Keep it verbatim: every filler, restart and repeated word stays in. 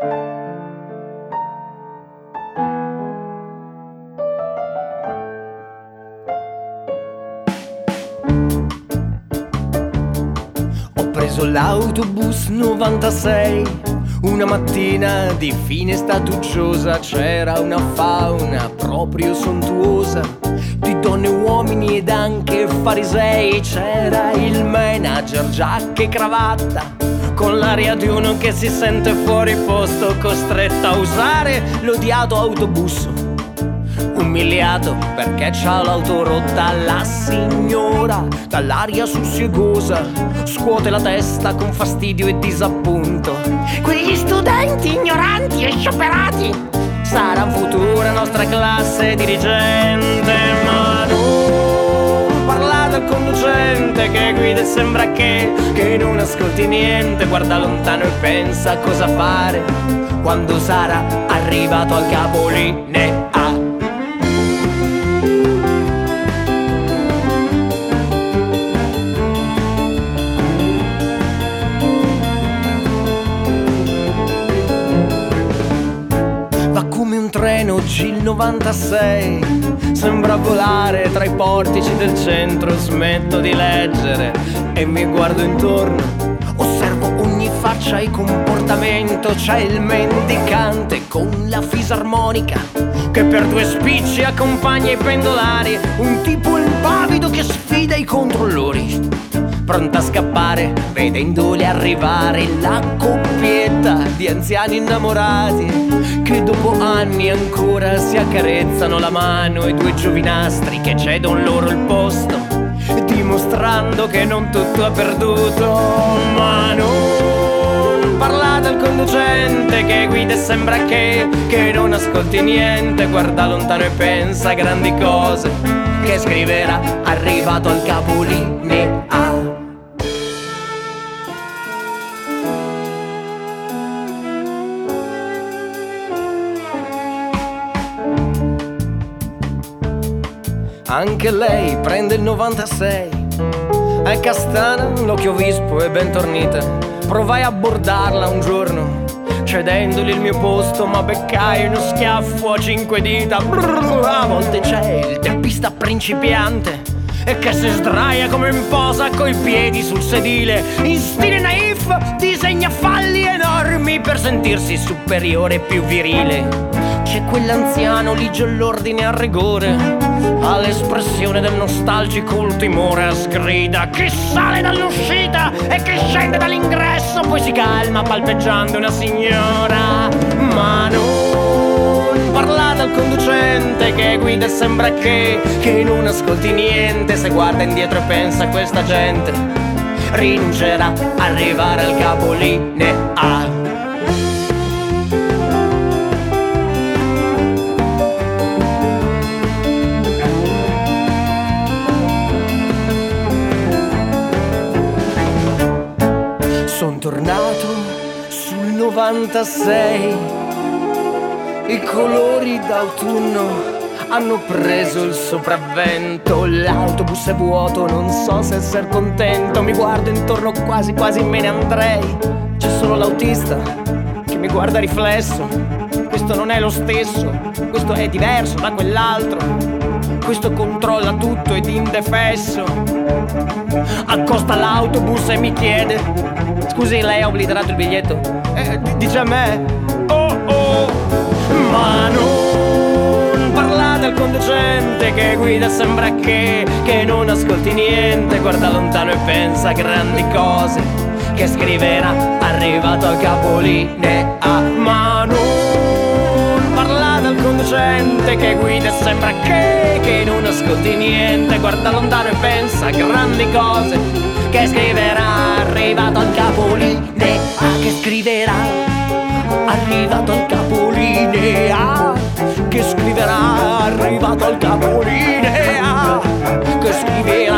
Ho preso l'autobus novantasei, una mattina di fine estate uggiosa. C'era una fauna proprio sontuosa di donne, uomini ed anche farisei. C'era il manager, giacca e cravatta, con l'aria di uno che si sente fuori posto, costretto a usare l'odiato autobus, umiliato perché c'ha l'auto rotta. La signora, dall'aria sussiegosa, scuote la testa con fastidio e disappunto. Quegli studenti ignoranti e scioperati sarà futura nostra classe dirigente. Ma non parlate al conducente che guida e sembra che, che non ascolti niente. Guarda lontano e pensa cosa fare quando sarà arrivato al capolinea. Treno G il novantasei sembra volare tra i portici del centro. Smetto di leggere e mi guardo intorno, osservo ogni faccia e comportamento. C'è il mendicante con la fisarmonica che per due spicci accompagna i pendolari, un tipo impavido che sfida i controllori, pronta a scappare vedendoli arrivare. La coppietta di anziani innamorati che dopo anni ancora si accarezzano la mano, e due giovinastri che cedono loro il posto, dimostrando che non tutto è perduto. Ma non parlate al conducente che guida e sembra che, che non ascolti niente. Guarda lontano e pensa a grandi cose che scriverà arrivato al capolinea. Anche lei prende il novantasei, è castana, l'occhio vispo e ben tornita. Provai a abbordarla un giorno, cedendogli il mio posto, ma beccai uno schiaffo a cinque dita. Brrr, a volte c'è il teppista principiante e che si sdraia come in posa coi piedi sul sedile. In stile naif disegna falli enormi per sentirsi superiore e più virile. C'è quell'anziano ligio all'ordine a rigore, ha l'espressione del nostalgico timore. Sgrida chi sale dall'uscita e chi scende dall'ingresso, poi si calma palpeggiando una signora. Ma non parlate al conducente che guida e sembra che, che non ascolti niente. Se guarda indietro e pensa a questa gente, rinuncerà a arrivare al capolinea. Sono tornato sul novantasei, i colori d'autunno hanno preso il sopravvento. L'autobus è vuoto, non so se essere contento. Mi guardo intorno, quasi quasi me ne andrei. C'è solo l'autista che mi guarda riflesso. Questo non è lo stesso, questo è diverso da quell'altro. Questo controlla tutto ed indefesso. Accosta l'autobus e mi chiede: scusi, lei ha obliterato il biglietto? Eh, dice a me: oh oh. Ma non parlate al conducente che guida sembra che, che non ascolti niente. Guarda lontano e pensa a grandi cose che scriverà arrivato al capolinea. Ma non parlate al conducente che guida e sembra che, che non ascolti niente. Guarda lontano e pensa a grandi cose che scriverà arrivato al capolinea. Che scriverà arrivato al capolinea. Che scriverà arrivato al capolinea. Che scriverà